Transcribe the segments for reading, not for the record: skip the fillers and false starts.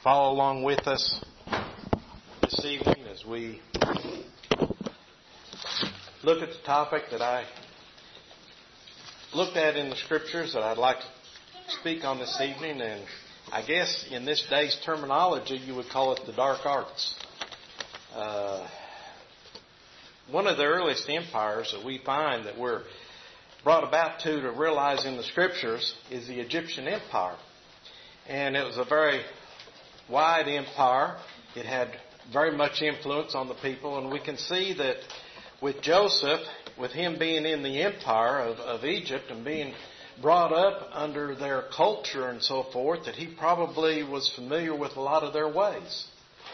follow along with us this evening as we look at the topic that I looked at in the Scriptures that I'd like to speak on this evening. And I guess in this day's terminology, you would call it the dark arts. One of the earliest empires that we find that we're brought about to realize in the Scriptures is the Egyptian Empire. And it was a very wide empire. It had very much influence on the people. And we can see that with Joseph, with him being in the empire of Egypt and being brought up under their culture and so forth, that he probably was familiar with a lot of their ways.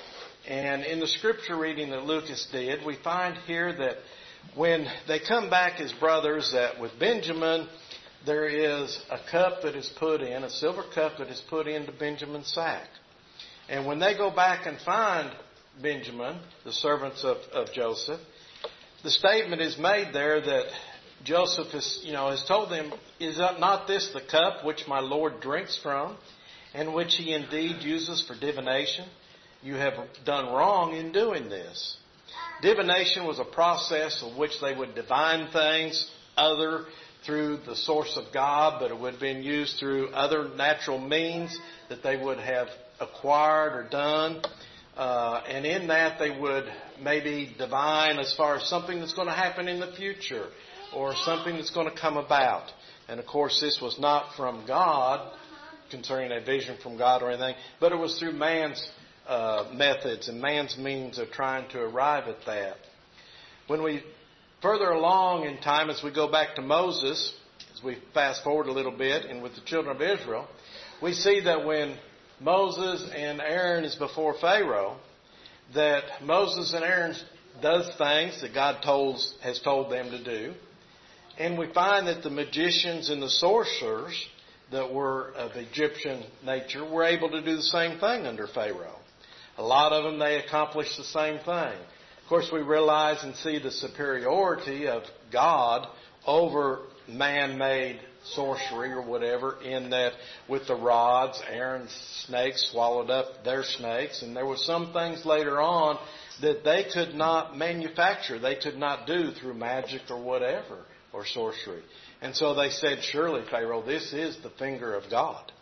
And in the scripture reading that Lucas did, we find here that when they come back as brothers, that with Benjamin, there is a cup that is put in, a silver cup that is put into Benjamin's sack. And when they go back and find Benjamin, the servants of Joseph, the statement is made there that Joseph has told them, "Is not this the cup which my Lord drinks from, and which he indeed uses for divination? You have done wrong in doing this." Divination was a process of which they would divine things other through the source of God, but it would have been used through other natural means that they would have acquired or done. And in that they would maybe divine as far as something that's going to happen in the future or something that's going to come about. And of course this was not from God, concerning a vision from God or anything, but it was through man's methods and man's means of trying to arrive at that. When we further along in time, as we go back to Moses, as we fast forward a little bit, and with the children of Israel, we see that when Moses and Aaron is before Pharaoh, that Moses and Aaron does things that God has told them to do. And we find that the magicians and the sorcerers that were of Egyptian nature were able to do the same thing under Pharaoh. A lot of them, they accomplished the same thing. Of course, we realize and see the superiority of God over man-made sorcery or whatever, in that with the rods, Aaron's snakes swallowed up their snakes, and there were some things later on that they could not manufacture, they could not do through magic or whatever, or sorcery. And so they said, "Surely, Pharaoh, this is the finger of God."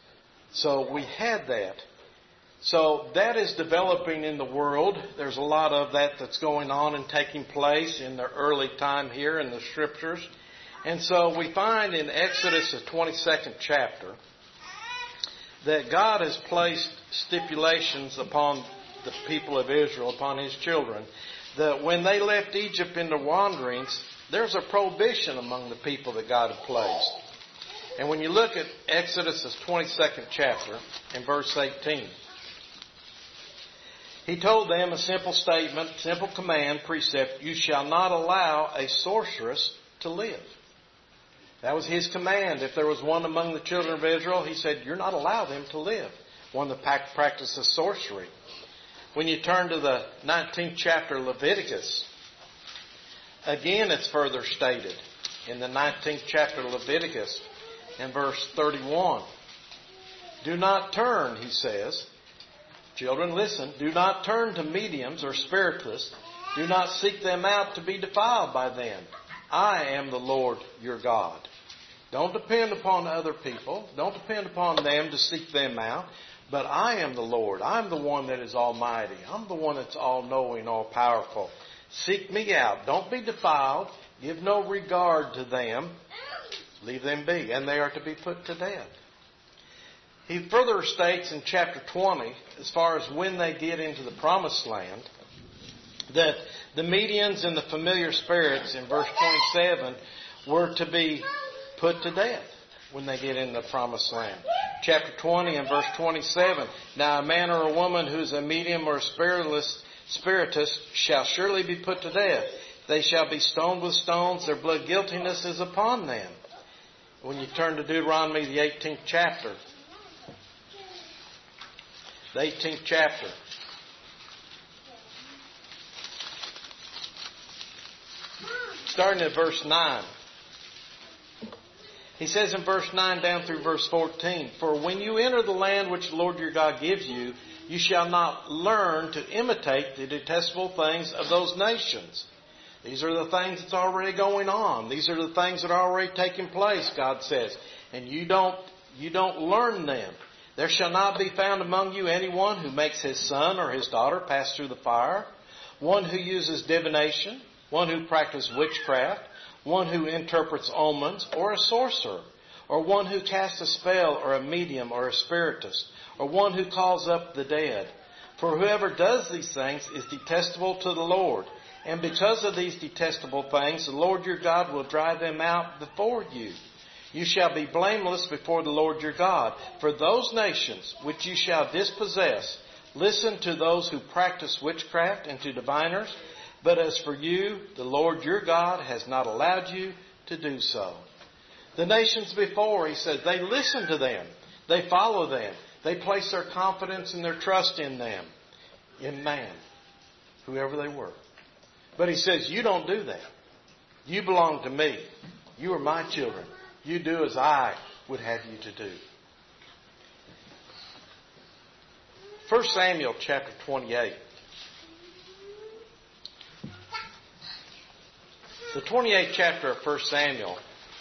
So we had that. So that is developing in the world. There's a lot of that that's going on and taking place in the early time here in the Scriptures. And so we find in Exodus, the 22nd chapter, that God has placed stipulations upon the people of Israel, upon His children, that when they left Egypt into wanderings, there's a prohibition among the people that God had placed. And when you look at Exodus, the 22nd chapter, in verse 18, He told them a simple statement, simple command, precept: "You shall not allow a sorceress to live." That was His command. If there was one among the children of Israel, He said, "You're not allowed them to live," one that practices sorcery. When you turn to the 19th chapter of Leviticus, again it's further stated in the 19th chapter of Leviticus in verse 31. "Do not turn," He says, "children, listen, do not turn to mediums or spiritists. Do not seek them out to be defiled by them. I am the Lord your God." Don't depend upon other people. Don't depend upon them to seek them out. But I am the Lord. I'm the one that is almighty. I'm the one that's all-knowing, all-powerful. Seek me out. Don't be defiled. Give no regard to them. Leave them be. And they are to be put to death. He further states in chapter 20, as far as when they get into the promised land, that the mediums and the familiar spirits in verse 27 were to be put to death when they get in the promised land. Chapter 20 and verse 27, "Now a man or a woman who is a medium or a spiritist shall surely be put to death. They shall be stoned with stones. Their blood guiltiness is upon them." When you turn to Deuteronomy, the 18th chapter, the 18th chapter, starting at verse 9. He says in verse 9 down through verse 14, "For when you enter the land which the Lord your God gives you, you shall not learn to imitate the detestable things of those nations." These are the things that's already going on. These are the things that are already taking place, God says. And you don't learn them. "There shall not be found among you anyone who makes his son or his daughter pass through the fire, one who uses divination, one who practices witchcraft, one who interprets omens, or a sorcerer, or one who casts a spell, or a medium, or a spiritist, or one who calls up the dead. For whoever does these things is detestable to the Lord. And because of these detestable things, the Lord your God will drive them out before you. You shall be blameless before the Lord your God. For those nations which you shall dispossess, listen to those who practice witchcraft and to diviners. But as for you, the Lord your God has not allowed you to do so." The nations before, he says, they listen to them. They follow them. They place their confidence and their trust in them, in man, whoever they were. But he says, you don't do that. You belong to me. You are my children. You do as I would have you to do. 1 Samuel chapter 28. The 28th chapter of 1 Samuel,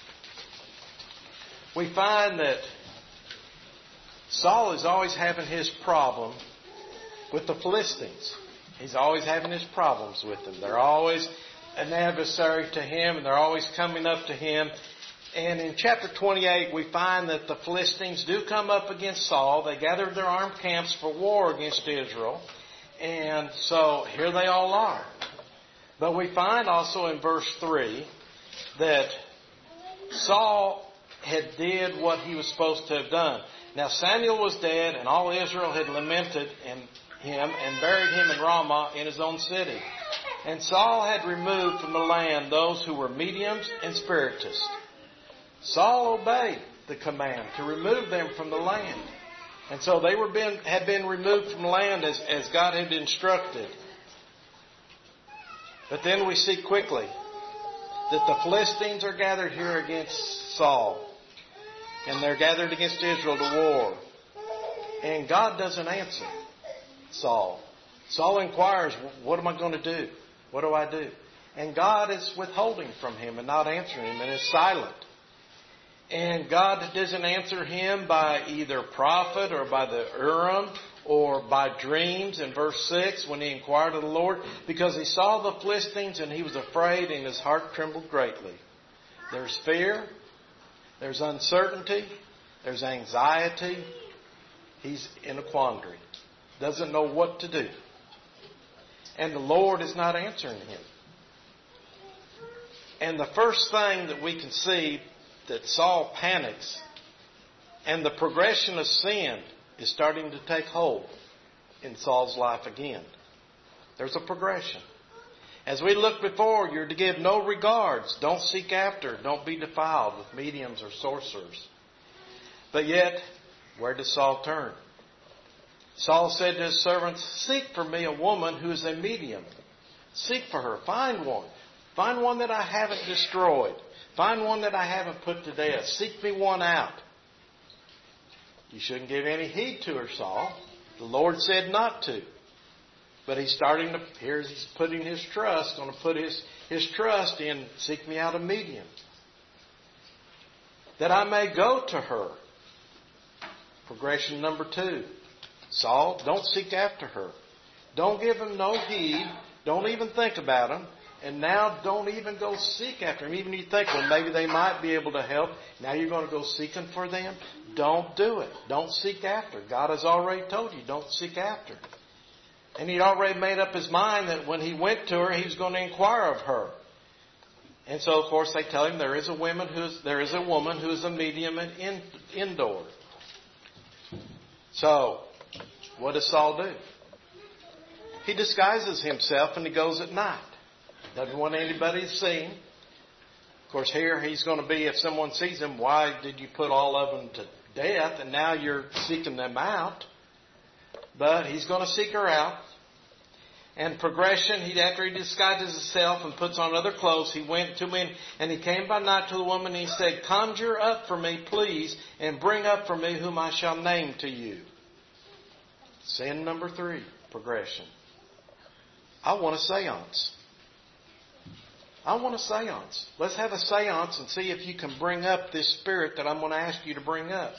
we find that Saul is always having his problem with the Philistines. He's always having his problems with them. They're always an adversary to him, and they're always coming up to him. And in chapter 28, we find that the Philistines do come up against Saul. They gathered their armed camps for war against Israel. And so here they all are. But we find also in verse 3 that Saul had did what he was supposed to have done. Now Samuel was dead, and all Israel had lamented him and buried him in Ramah in his own city. And Saul had removed from the land those who were mediums and spiritists. Saul obeyed the command to remove them from the land. And so they had been removed from the land as God had instructed. But then we see quickly that the Philistines are gathered here against Saul. And they're gathered against Israel to war. And God doesn't answer Saul. Saul inquires, what am I going to do? What do I do? And God is withholding from him and not answering him and is silent. And God doesn't answer him by either prophet or by the Urim or by dreams in verse 6 when he inquired of the Lord, because he saw the Philistines and he was afraid and his heart trembled greatly. There's fear. There's uncertainty. There's anxiety. He's in a quandary. Doesn't know what to do. And the Lord is not answering him. And the first thing that we can see that Saul panics and the progression of sin is starting to take hold in Saul's life again. There's a progression. As we looked before, you're to give no regards. Don't seek after. Don't be defiled with mediums or sorcerers. But yet, where does Saul turn? Saul said to his servants, "Seek for me a woman who is a medium. Seek for her. Find one. Find one that I haven't destroyed. Find one that I haven't put to death. Seek me one out." You shouldn't give any heed to her, Saul. The Lord said not to. But he's putting his trust, going to put his trust in, seek me out a medium, that I may go to her. Progression number 2. Saul, don't seek after her. Don't give him no heed. Don't even think about him. And now don't even go seek after him. Even you think, well, maybe they might be able to help. Now you're going to go seeking for them. Don't do it. Don't seek after. God has already told you, don't seek after. And he'd already made up his mind that when he went to her, he was going to inquire of her. And so, of course, they tell him there is a woman who is a medium and indoor. So, what does Saul do? He disguises himself and he goes at night. Doesn't want anybody to see him. Of course, here he's going to be, if someone sees him, why did you put all of them to death and now you're seeking them out? But he's going to seek her out. And progression, after he disguises himself and puts on other clothes, he went to me and he came by night to the woman and he said, "Conjure up for me, please, and bring up for me whom I shall name to you." Sin number 3, progression. I want a seance. I want a seance. Let's have a seance and see if you can bring up this spirit that I'm going to ask you to bring up.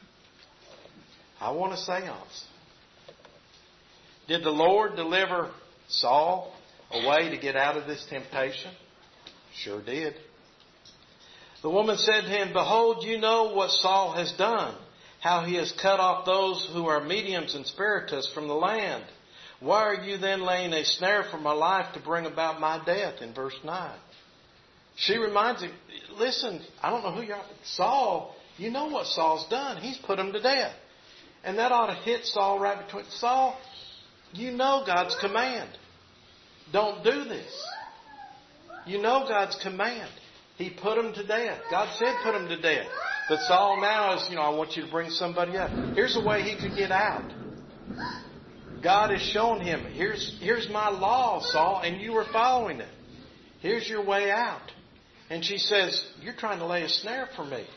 I want a seance. Did the Lord deliver Saul a way to get out of this temptation? Sure did. The woman said to him, "Behold, you know what Saul has done, how he has cut off those who are mediums and spiritists from the land. Why are you then laying a snare for my life to bring about my death?" In verse 9. She reminds him, listen, I don't know who you are. Saul, you know what Saul's done. He's put him to death. And that ought to hit Saul right between. Saul, you know God's command. Don't do this. You know God's command. He put him to death. God said put him to death. But Saul now is, I want you to bring somebody up. Here's a way he could get out. God has shown him, here's my law, Saul, and you were following it. Here's your way out. And she says, "You're trying to lay a snare for me."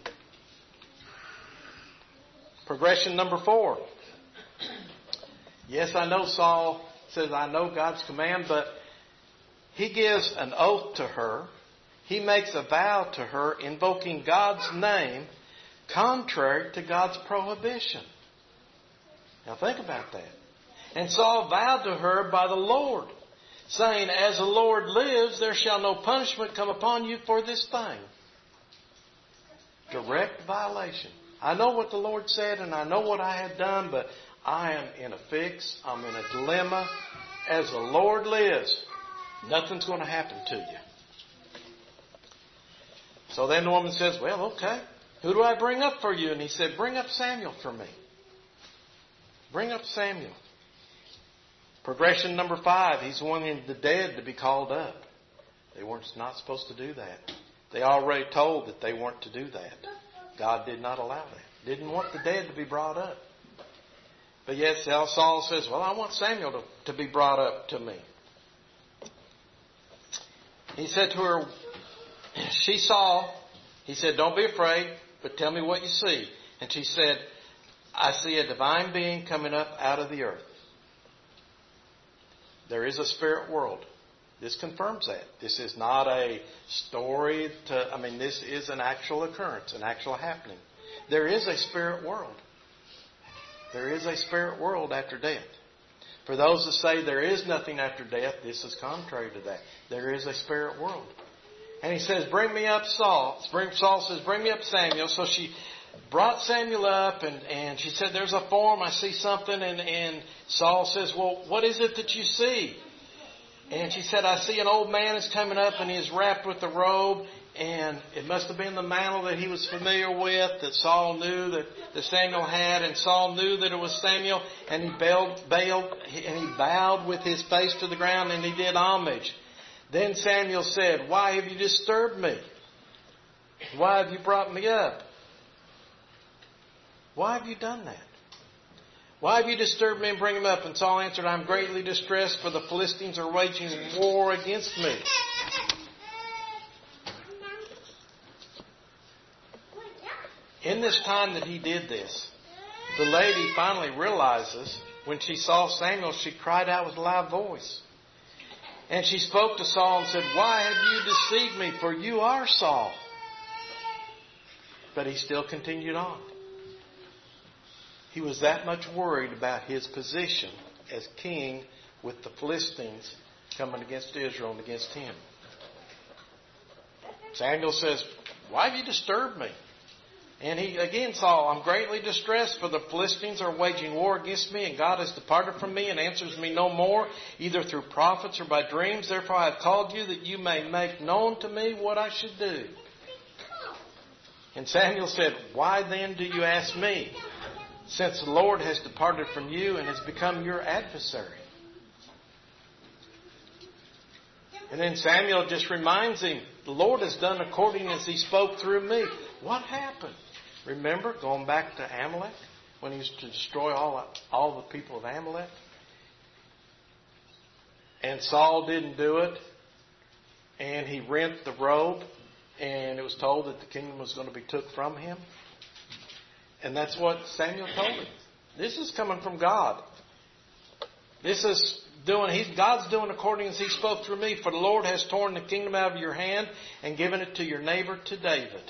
Progression number 4. Yes, I know Saul says, I know God's command, but he gives an oath to her. He makes a vow to her invoking God's name contrary to God's prohibition. Now think about that. And Saul vowed to her by the Lord, saying, "As the Lord lives, there shall no punishment come upon you for this thing." Direct violation. I know what the Lord said and I know what I have done, but I am in a fix. I'm in a dilemma. As the Lord lives, nothing's going to happen to you. So then the woman says, "Well, okay. Who do I bring up for you?" And he said, "Bring up Samuel for me. Bring up Samuel." Progression number 5. He's wanting the dead to be called up. They weren't not supposed to do that. They already told that they weren't to do that. God did not allow that. Didn't want the dead to be brought up. But yet Saul says, "Well, I want Samuel to be brought up to me." He said to her, she saw, he said, "Don't be afraid, but tell me what you see." And she said, "I see a divine being coming up out of the earth." There is a spirit world. This confirms that. This is not a story this is an actual occurrence, an actual happening. There is a spirit world. There is a spirit world after death. For those that say there is nothing after death, this is contrary to that. There is a spirit world. And he says, "Bring me up Saul." Saul says, "Bring me up Samuel." So she brought Samuel up and she said, "There's a form. I see something." And Saul says, "Well, what is it that you see?" And she said, "I see an old man is coming up and he is wrapped with a robe." And it must have been the mantle that he was familiar with, that Saul knew that Samuel had. And Saul knew that it was Samuel. And he bowed with his face to the ground and he did homage. Then Samuel said, "Why have you disturbed me? Why have you brought me up? Why have you done that? Why have you disturbed me and bring him up?" And Saul answered, "I'm greatly distressed, for the Philistines are waging war against me." In this time that he did this, the lady finally realizes when she saw Samuel, she cried out with a loud voice. And she spoke to Saul and said, "Why have you deceived me? For you are Saul." But he still continued on. He was that much worried about his position as king with the Philistines coming against Israel and against him. Samuel says, "Why have you disturbed me?" And he again saw, "I'm greatly distressed, for the Philistines are waging war against me, and God has departed from me and answers me no more, either through prophets or by dreams. Therefore I have called you, that you may make known to me what I should do." And Samuel said, "Why then do you ask me, since the Lord has departed from you and has become your adversary?" And then Samuel just reminds him, the Lord has done according as he spoke through me. What happened? Remember, going back to Amalek, when he was to destroy all the people of Amalek? And Saul didn't do it. And he rent the robe. And it was told that the kingdom was going to be took from him. And that's what Samuel told him. This is coming from God. This is God's doing according as He spoke through me. For the Lord has torn the kingdom out of your hand and given it to your neighbor, to David.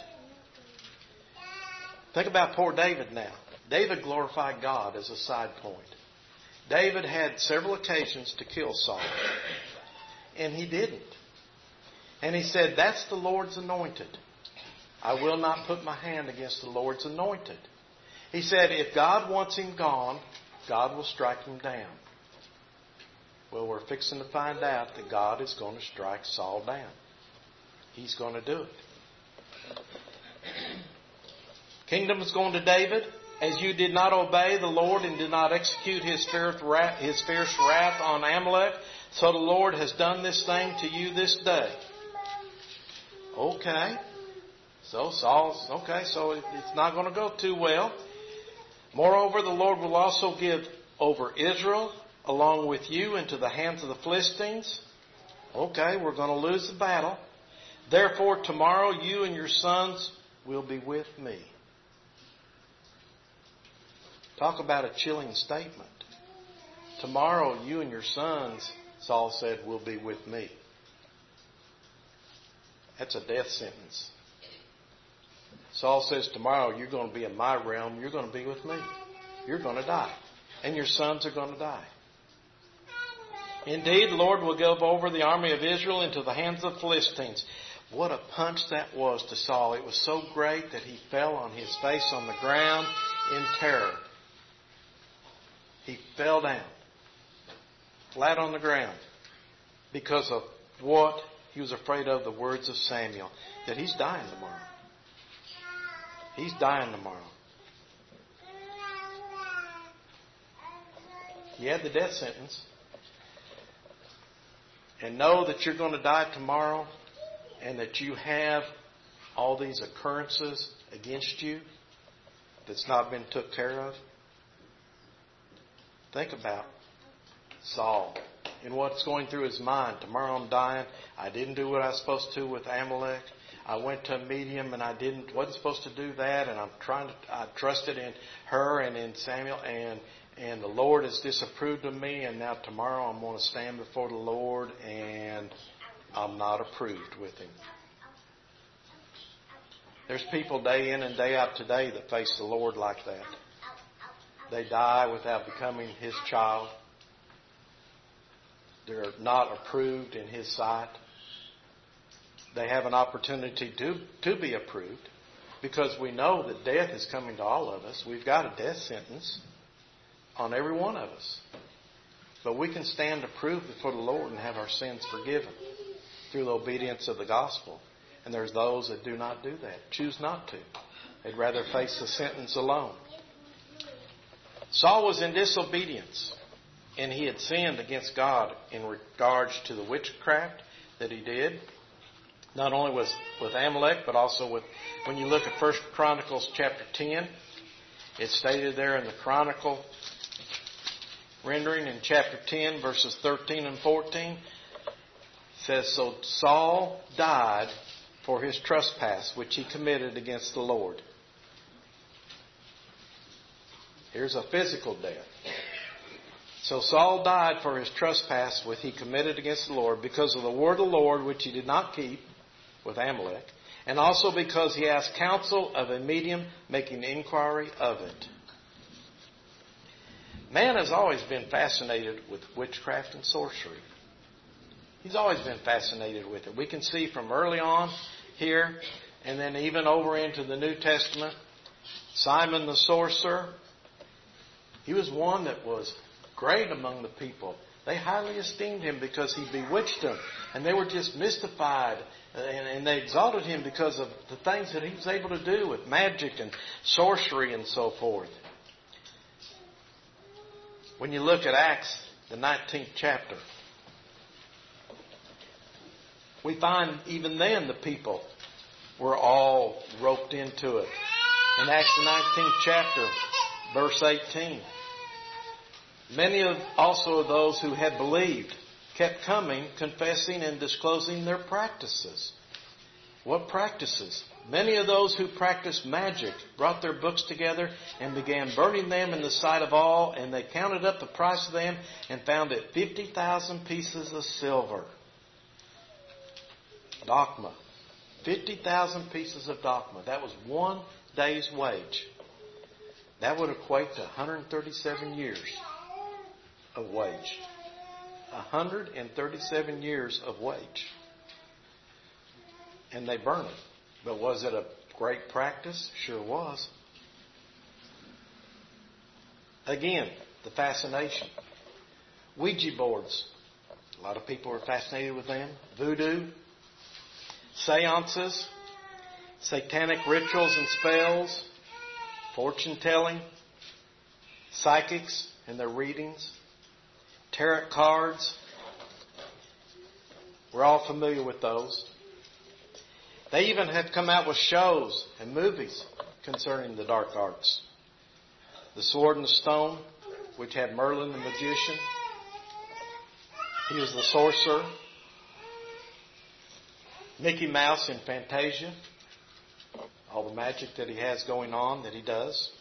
Think about poor David now. David glorified God as a side point. David had several occasions to kill Saul. And he didn't. And he said, that's the Lord's anointed. I will not put my hand against the Lord's anointed. He said, if God wants him gone, God will strike him down. Well, we're fixing to find out that God is going to strike Saul down. He's going to do it. Kingdom is going to David. As you did not obey the Lord and did not execute His fierce wrath on Amalek, so the Lord has done this thing to you this day. Okay. So it's not going to go too well. Moreover, the Lord will also give over Israel along with you into the hands of the Philistines. Okay, we're going to lose the battle. Therefore, tomorrow you and your sons will be with me. Talk about a chilling statement. Tomorrow you and your sons, Saul said, will be with me. That's a death sentence. Saul says, tomorrow you're going to be in my realm. You're going to be with me. You're going to die. And your sons are going to die. Indeed, the Lord will give over the army of Israel into the hands of the Philistines. What a punch that was to Saul. It was so great that he fell on his face on the ground in terror. He fell down, flat on the ground, because of what he was afraid of, the words of Samuel, that he's dying tomorrow. He's dying tomorrow. He had the death sentence. And know that you're going to die tomorrow and that you have all these occurrences against you that's not been took care of. Think about Saul and what's going through his mind. Tomorrow I'm dying. I didn't do what I was supposed to with Amalek. I went to meet him and wasn't supposed to do that. And I trusted in her and in Samuel, and the Lord has disapproved of me. And now tomorrow I'm going to stand before the Lord and I'm not approved with Him. There's people day in and day out today that face the Lord like that. They die without becoming His child. They're not approved in His sight. They have an opportunity to be approved, because we know that death is coming to all of us. We've got a death sentence on every one of us. But we can stand approved before the Lord and have our sins forgiven through the obedience of the gospel. And there's those that do not do that, choose not to. They'd rather face the sentence alone. Saul was in disobedience, and he had sinned against God in regards to the witchcraft that he did. Not only with Amalek, but also when you look at 1 Chronicles chapter 10, it's stated there in the Chronicle rendering in chapter 10, verses 13 and 14. It says, so Saul died for his trespass, which he committed against the Lord. Here's a physical death. So Saul died for his trespass which he committed against the Lord, because of the word of the Lord which he did not keep with Amalek, and also because he asked counsel of a medium making inquiry of it. Man has always been fascinated with witchcraft and sorcery. He's always been fascinated with it. We can see from early on here, and then even over into the New Testament, Simon the sorcerer, he was one that was great among the people. They highly esteemed him because he bewitched them. And they were just mystified. And they exalted him because of the things that he was able to do with magic and sorcery and so forth. When you look at Acts, the 19th chapter, we find even then the people were all roped into it. In Acts, the 19th chapter, verse 18, many also of those who had believed kept coming, confessing and disclosing their practices. What practices? Many of those who practiced magic brought their books together and began burning them in the sight of all, and they counted up the price of them and found it 50,000 pieces of silver. Drachma. 50,000 pieces of drachma. That was one day's wage. That would equate to 137 years of wage. 137 years of wage. And they burned it. But was it a great practice? Sure was. Again, the fascination. Ouija boards. A lot of people are fascinated with them. Voodoo. Seances. Satanic rituals and spells. Fortune telling. Psychics and their readings. Tarot cards. We're all familiar with those. They even have come out with shows and movies concerning the dark arts. The Sword and the Stone, which had Merlin the magician. He was the sorcerer. Mickey Mouse in Fantasia. All the magic that he has going on that he does.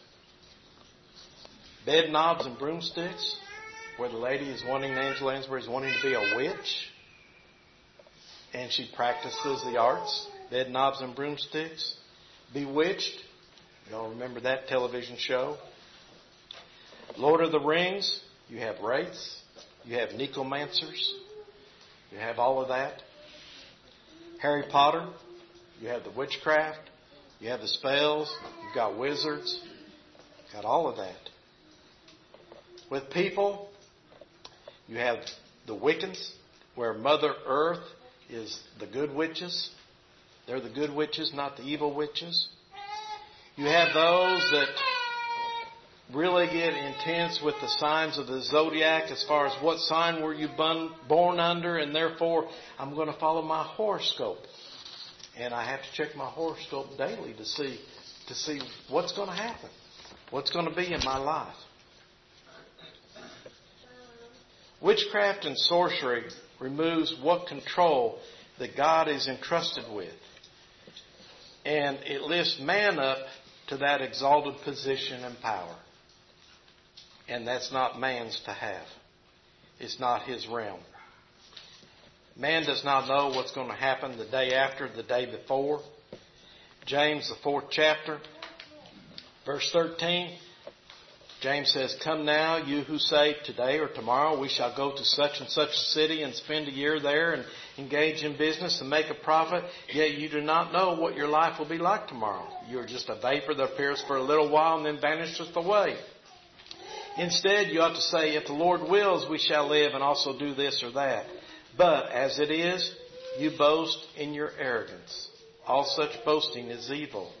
Bed knobs and broomsticks, where the lady is wanting, Angela Lansbury is wanting to be a witch. And she practices the arts. Bed knobs and broomsticks. Bewitched. Y'all remember that television show? Lord of the Rings. You have wraiths. You have necromancers. You have all of that. Harry Potter. You have the witchcraft. You have the spells. You've got wizards. You've got all of that. With people, you have the Wiccans, where Mother Earth is the good witches. They're the good witches, not the evil witches. You have those that really get intense with the signs of the zodiac as far as what sign were you born under, and therefore I'm going to follow my horoscope. And I have to check my horoscope daily to see what's going to happen, what's going to be in my life. Witchcraft and sorcery removes what control that God is entrusted with. And it lifts man up to that exalted position and power. And that's not man's to have. It's not his realm. Man does not know what's going to happen the day after, the day before. James, the 4th chapter, verse 13. James says, "Come now, you who say today or tomorrow we shall go to such and such a city and spend a year there and engage in business and make a profit, yet you do not know what your life will be like tomorrow. You are just a vapor that appears for a little while and then vanisheth away. Instead, you ought to say, if the Lord wills, we shall live and also do this or that. But as it is, you boast in your arrogance. All such boasting is evil."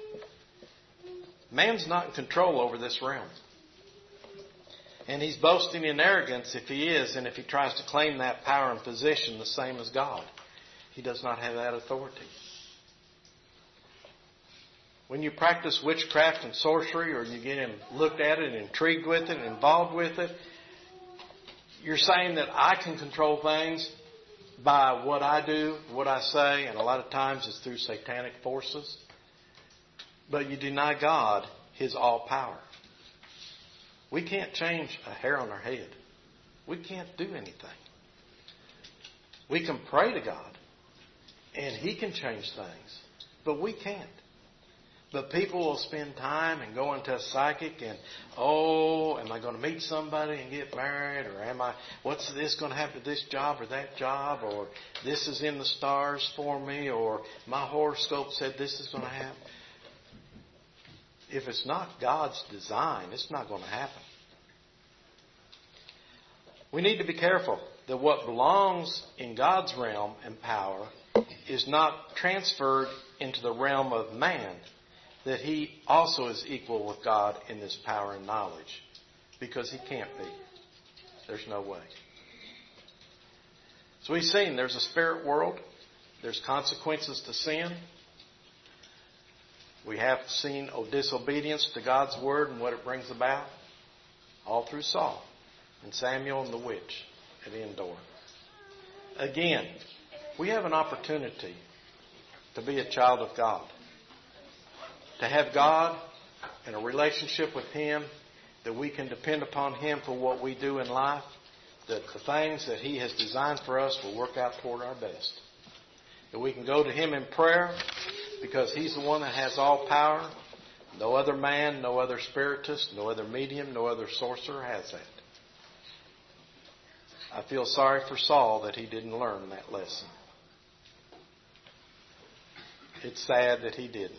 Man's not in control over this realm. And he's boasting in arrogance if he is, and if he tries to claim that power and position the same as God. He does not have that authority. When you practice witchcraft and sorcery, or you get looked at it, intrigued with it, involved with it, you're saying that I can control things by what I do, what I say, and a lot of times it's through satanic forces. But you deny God His all power. We can't change a hair on our head. We can't do anything. We can pray to God, and He can change things, but we can't. But people will spend time and go into a psychic and, am I going to meet somebody and get married? Or what's this going to happen to this job or that job? Or this is in the stars for me? Or my horoscope said this is going to happen. If it's not God's design, it's not going to happen. We need to be careful that what belongs in God's realm and power is not transferred into the realm of man, that he also is equal with God in this power and knowledge. Because he can't be. There's no way. So we've seen there's a spirit world. There's consequences to sin. We have seen disobedience to God's word and what it brings about. All through Saul and Samuel and the witch at Endor. Again, we have an opportunity to be a child of God. To have God in a relationship with Him, that we can depend upon Him for what we do in life, that the things that He has designed for us will work out toward our best. That we can go to Him in prayer because He's the one that has all power. No other man, no other spiritist, no other medium, no other sorcerer has that. I feel sorry for Saul that he didn't learn that lesson. It's sad that he didn't.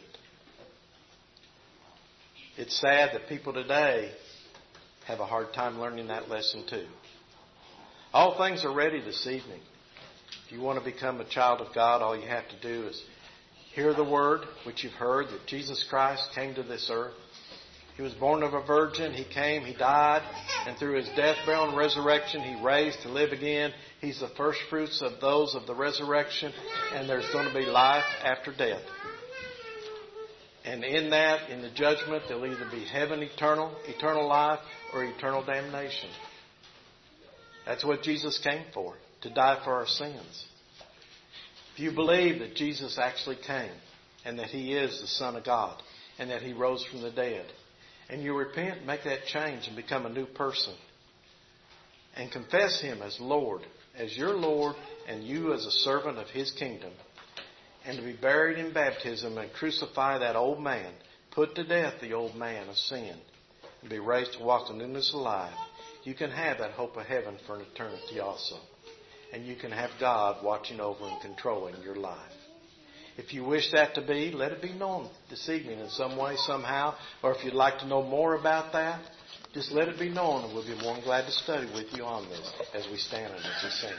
It's sad that people today have a hard time learning that lesson too. All things are ready this evening. If you want to become a child of God, all you have to do is hear the word, which you've heard, that Jesus Christ came to this earth. He was born of a virgin. He came, He died, and through His death, burial, and resurrection, He raised to live again. He's the first fruits of those of the resurrection, and there's going to be life after death. And in that, in the judgment, there'll either be heaven eternal life, or eternal damnation. That's what Jesus came for, to die for our sins. If you believe that Jesus actually came, and that He is the Son of God, and that He rose from the dead, and you repent, make that change, and become a new person, and confess Him as Lord, as your Lord, and you as a servant of His kingdom, and to be buried in baptism and crucify that old man, put to death the old man of sin, and be raised to walk in newness of life, you can have that hope of heaven for an eternity also. And you can have God watching over and controlling your life. If you wish that to be, let it be known this evening in some way, somehow. Or if you'd like to know more about that, just let it be known, and we'll be more than glad to study with you on this as we stand and as we sing.